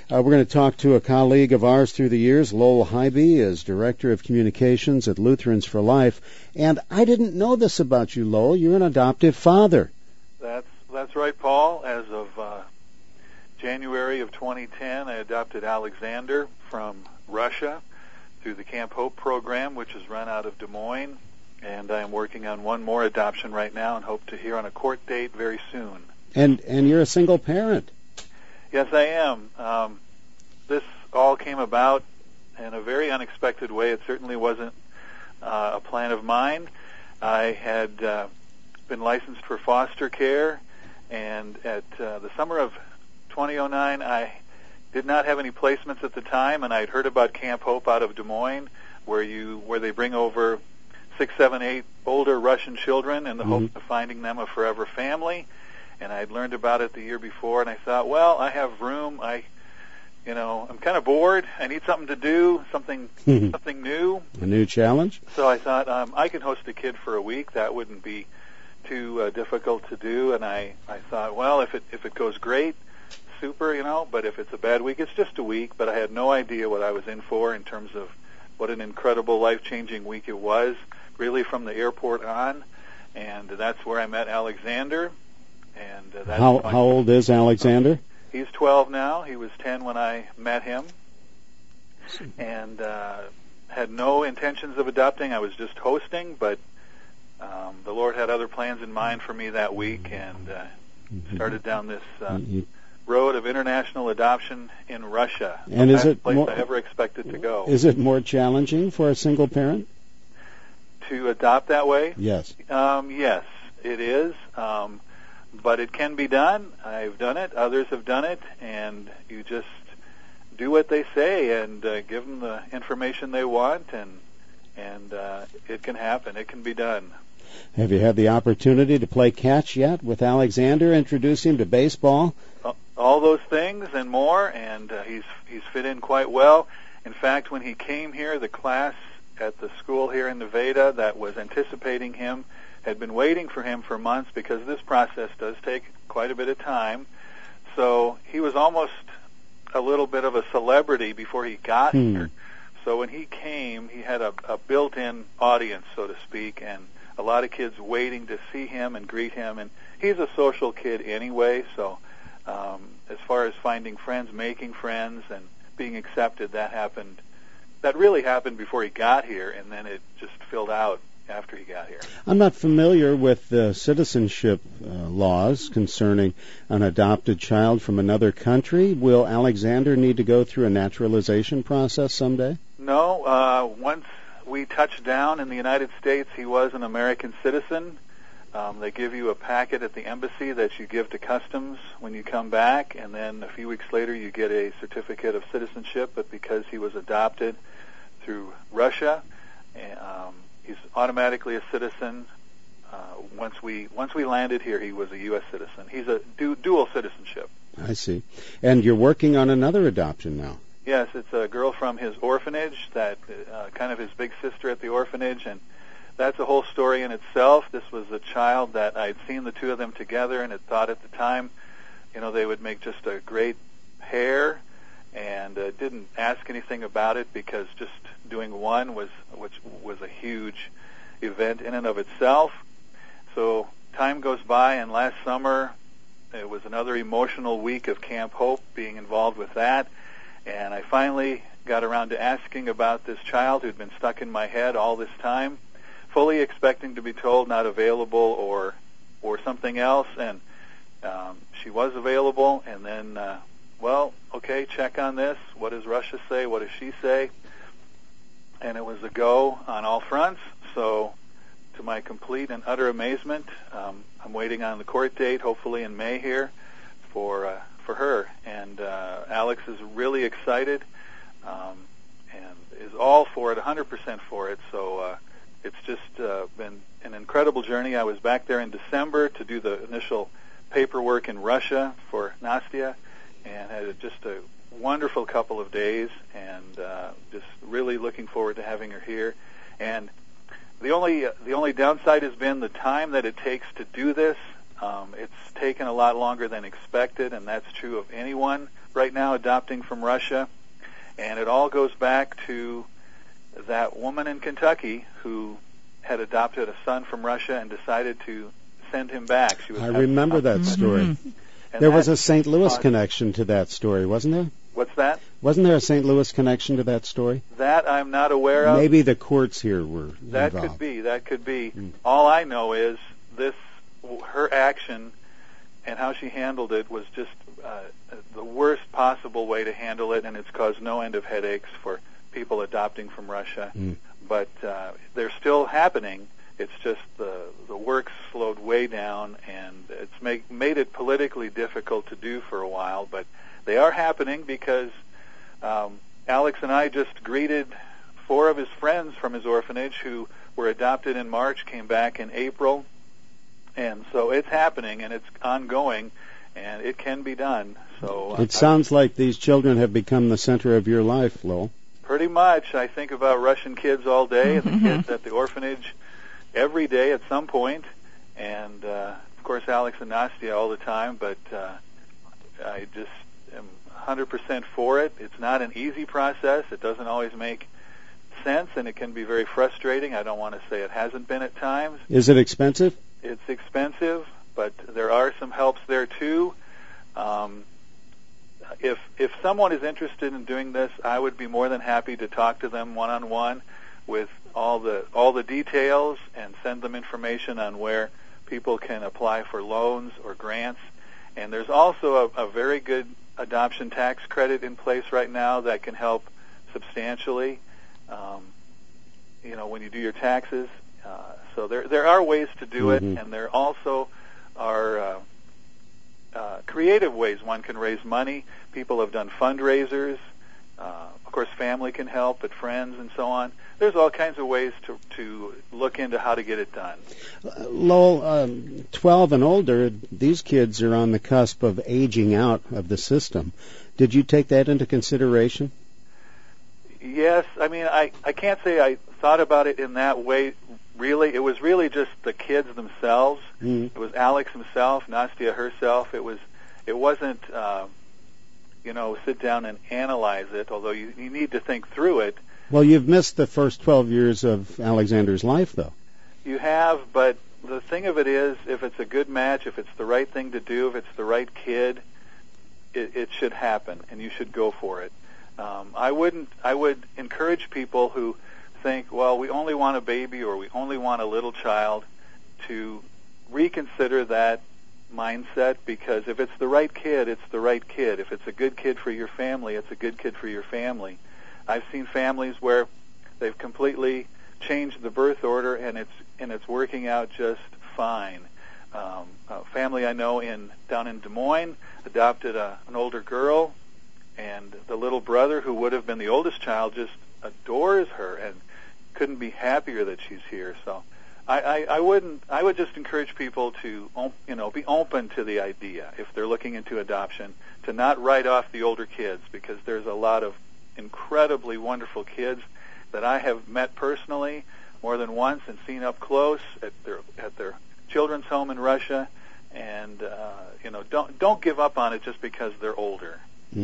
We're going to talk to a colleague of ours through the years. Lowell Hybe is Director of Communications at Lutherans for Life. And I didn't know this about you, Lowell. You're an adoptive father. That's right, Paul. As of January of 2010, I adopted Alexander from Russia through the Camp Hope program, which is run out of Des Moines. And I am working on one more adoption right now and hope to hear on a court date very soon. And you're a single parent. Yes, I am. This all came about in a very unexpected way. It certainly wasn't a plan of mine. I had been licensed for foster care, and at the summer of 2009, I did not have any placements at the time, and I'd heard about Camp Hope out of Des Moines, where they bring over 6, 7, 8 older Russian children in the hope of finding them a forever family. And I'd learned about it the year before, and I thought, well, I have room. I'm kind of bored. I need something to do, something new. A new challenge? So I thought I can host a kid for a week. That wouldn't be too difficult to do. And I thought, well, if it goes great, super, but if it's a bad week, it's just a week. But I had no idea what I was in for in terms of what an incredible, life-changing week it was, really from the airport on. And that's where I met Alexander. And how old is Alexander? He's 12 now. He was 10 when I met him, and had no intentions of adopting. I was just hosting, but the Lord had other plans in mind for me that week, and started down this road of international adoption in Russia. And is it place I ever expected to go? Is it more challenging for a single parent to adopt that way? Yes. Yes, it is. But it can be done. I've done it. Others have done it. And you just do what they say and give them the information they want, and it can happen. It can be done. Have you had the opportunity to play catch yet with Alexander, introduce him to baseball? All those things and more, and he's fit in quite well. In fact, when he came here, the class at the school here in Nevada that was anticipating him had been waiting for him for months, because this process does take quite a bit of time. So he was almost a little bit of a celebrity before he got here. So when he came, he had a built-in audience, so to speak, and a lot of kids waiting to see him and greet him. And he's a social kid anyway, so as far as finding friends, making friends, and being accepted, that really happened before he got here, and then it just filled out after he got here. I'm not familiar with the citizenship laws concerning an adopted child from another country. Will Alexander need to go through a naturalization process someday? No. Once we touched down in the United States, he was an American citizen. They give you a packet at the embassy that you give to Customs when you come back, and then a few weeks later you get a certificate of citizenship. But because he was adopted through Russia, he's automatically a citizen. Once we landed here, he was a U.S. citizen. He's a dual citizenship. I see. And you're working on another adoption now. Yes, it's a girl from his orphanage, that kind of his big sister at the orphanage, and that's a whole story in itself. This was a child that I'd seen the two of them together and had thought at the time, they would make just a great pair, and didn't ask anything about it, because just doing one was a huge event in and of itself. So time goes by, and last summer it was another emotional week of Camp Hope, being involved with that, and I finally got around to asking about this child who'd been stuck in my head all this time, fully expecting to be told not available or something else, and she was available. And then okay, check on this. What does Russia say? What does she say? And it was a go on all fronts. So to my complete and utter amazement, I'm waiting on the court date, hopefully in May here, for her. And Alex is really excited and is all for it, 100% for it. So it's just been an incredible journey. I was back there in December to do the initial paperwork in Russia for Nastya, and had just a wonderful couple of days, and just really looking forward to having her here. And the only downside has been the time that it takes to do this. It's taken a lot longer than expected, and that's true of anyone right now adopting from Russia, and it all goes back to that woman in Kentucky who had adopted a son from Russia and decided to send him back. I remember that story. And there was a St. Louis connection to that story, wasn't there? What's that? Wasn't there a St. Louis connection to that story? That I'm not aware of. Maybe the courts here were That involved. That could be. All I know is her action and how she handled it was just the worst possible way to handle it, and it's caused no end of headaches for people adopting from Russia. But they're still happening. It's just the work slowed way down, and it's made it politically difficult to do for a while. But they are happening because Alex and I just greeted 4 of his friends from his orphanage who were adopted in March, came back in April. And so it's happening, and it's ongoing, and it can be done. So it sounds like these children have become the center of your life, Lowell. Pretty much. I think about Russian kids all day, and the kids at the orphanage every day at some point, and of course Alex and Nastia all the time, but I just am 100% for it. It's not an easy process. It doesn't always make sense, and it can be very frustrating. I don't want to say it hasn't been at times. Is it expensive? It's expensive, but there are some helps there too. If someone is interested in doing this, I would be more than happy to talk to them one-on-one with all the details and send them information on where people can apply for loans or grants. And there's also a very good adoption tax credit in place right now that can help substantially. When you do your taxes. So there are ways to do it, and there also are creative ways one can raise money. People have done fundraisers. Of course, family can help, but friends and so on. There's all kinds of ways to look into how to get it done. Lowell, 12 and older, these kids are on the cusp of aging out of the system. Did you take that into consideration? Yes. I mean, I can't say I thought about it in that way, really. It was really just the kids themselves. It was Alex himself, Nastia herself. It wasn't, sit down and analyze it, although you need to think through it. Well, you've missed the first 12 years of Alexander's life, though. You have, but the thing of it is, if it's a good match, if it's the right thing to do, if it's the right kid, it should happen, and you should go for it. I would encourage people who think, well, we only want a baby or we only want a little child, to reconsider that mindset, because if it's the right kid, it's the right kid. If it's a good kid for your family, it's a good kid for your family. I've seen families where they've completely changed the birth order, and it's working out just fine. A family I know down in Des Moines adopted an older girl, and the little brother, who would have been the oldest child, just adores her and couldn't be happier that she's here. So I would just encourage people to be open to the idea, if they're looking into adoption, to not write off the older kids, because there's a lot of incredibly wonderful kids that I have met personally more than once and seen up close at their children's home in Russia, and don't give up on it just because they're older.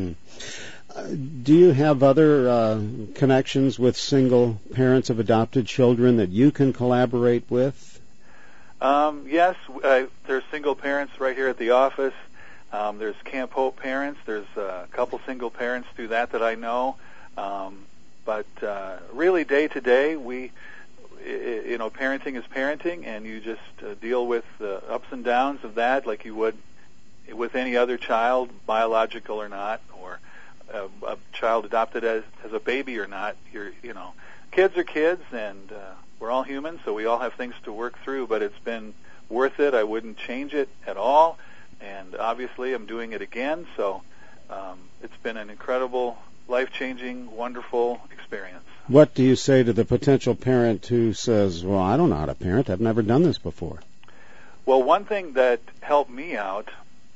Do you have other connections with single parents of adopted children that you can collaborate with? Yes, there's single parents right here at the office. There's Camp Hope parents. There's a couple single parents through that I know. But really, day to day, parenting is parenting, and you just deal with the ups and downs of that like you would with any other child, biological or not, or a child adopted as a baby or not. Kids are kids, and we're all humans, so we all have things to work through, but it's been worth it. I wouldn't change it at all, and obviously I'm doing it again, so it's been an incredible, life-changing, wonderful experience. What do you say to the potential parent who says, well, I don't know how to parent, I've never done this before? Well, one thing that helped me out,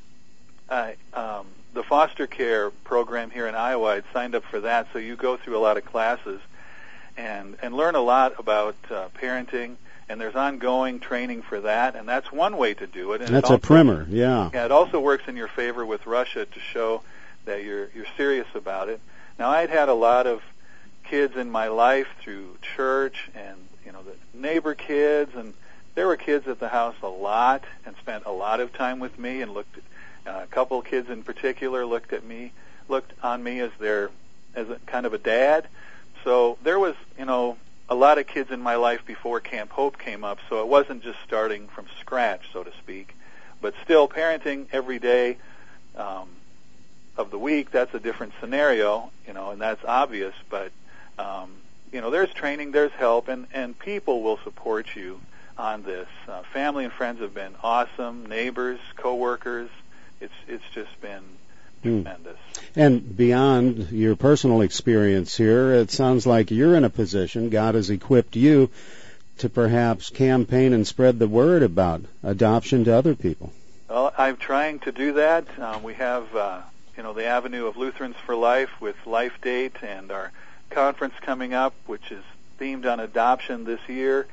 the foster care program here in Iowa, I'd signed up for that, so you go through a lot of classes and learn a lot about parenting, and there's ongoing training for that, and that's one way to do it. And that's a primer, yeah. Yeah, it also works in your favor with Russia to show that you're serious about it. Now, I'd had a lot of kids in my life through church and, the neighbor kids, and there were kids at the house a lot and spent a lot of time with me, and a couple of kids in particular looked on me as a kind of a dad. So there was, a lot of kids in my life before Camp Hope came up, so it wasn't just starting from scratch, so to speak. But still, parenting every day of the week, that's a different scenario, and that's obvious. But, there's training, there's help, and people will support you on this. Family and friends have been awesome, neighbors, coworkers. It's just been tremendous. And beyond your personal experience here, it sounds like you're in a position, God has equipped you to perhaps campaign and spread the word about adoption to other people. Well, I'm trying to do that. We have, the Avenue of Lutherans for Life with Life Date and our conference coming up, which is themed on adoption this year.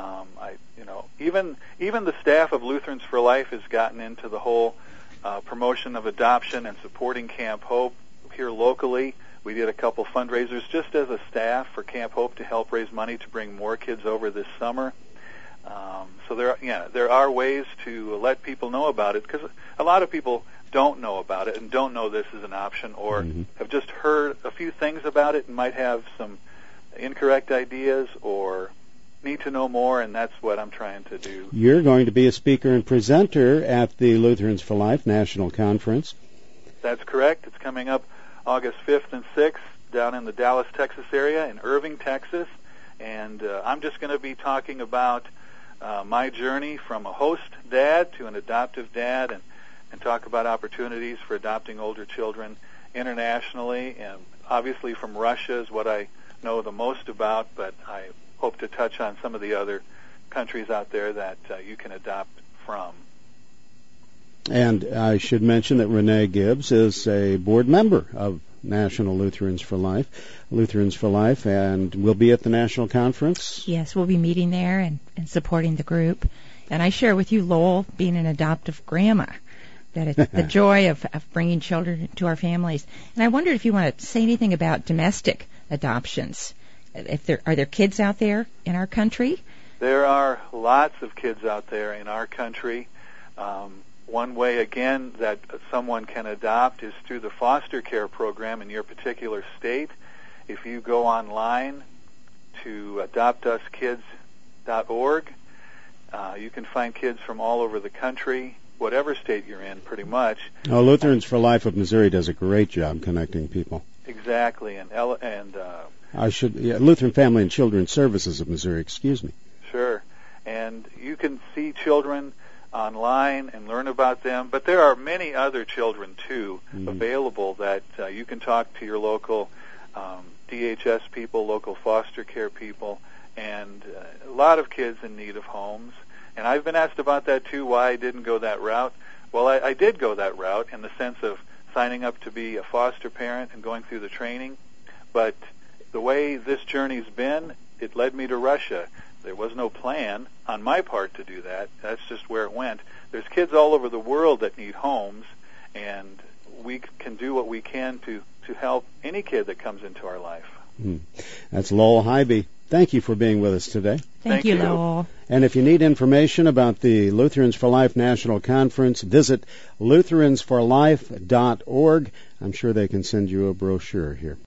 Even the staff of Lutherans for Life has gotten into the whole promotion of adoption and supporting Camp Hope here locally. We did a couple fundraisers just as a staff for Camp Hope to help raise money to bring more kids over this summer. So there are ways to let people know about it, because a lot of people don't know about it and don't know this is an option, or have just heard a few things about it and might have some incorrect ideas or need to know more, and that's what I'm trying to do. You're going to be a speaker and presenter at the Lutherans for Life National Conference. That's correct. It's coming up August 5th and 6th down in the Dallas, Texas area, in Irving, Texas. And I'm just going to be talking about my journey from a host dad to an adoptive dad, and talk about opportunities for adopting older children internationally. And obviously from Russia is what I know the most about, but I hope to touch on some of the other countries out there that you can adopt from. And I should mention that Renee Gibbs is a board member of National Lutherans for Life, and will be at the National Conference. Yes, we'll be meeting there and supporting the group. And I share with you, Lowell, being an adoptive grandma, that it's the joy of bringing children to our families. And I wondered if you want to say anything about domestic adoptions. Are there kids out there in our country? There are lots of kids out there in our country. One way, again, that someone can adopt is through the foster care program in your particular state. If you go online to adoptuskids.org, you can find kids from all over the country, whatever state you're in, pretty much. Oh, Lutherans for Life of Missouri does a great job connecting people. Exactly, Lutheran Family and Children's Services of Missouri, excuse me. Sure, and you can see children online and learn about them, but there are many other children too available that you can talk to your local DHS people, local foster care people, and a lot of kids in need of homes. And I've been asked about that too, why I didn't go that route. Well, I did go that route in the sense of signing up to be a foster parent and going through the training, but the way this journey's been, it led me to Russia. There was no plan on my part to do that. That's just where it went. There's kids all over the world that need homes, and we can do what we can to help any kid that comes into our life. That's Lowell Hybe. Thank you for being with us today. Thank you, Lowell. And if you need information about the Lutherans for Life National Conference, visit lutheransforlife.org. I'm sure they can send you a brochure here.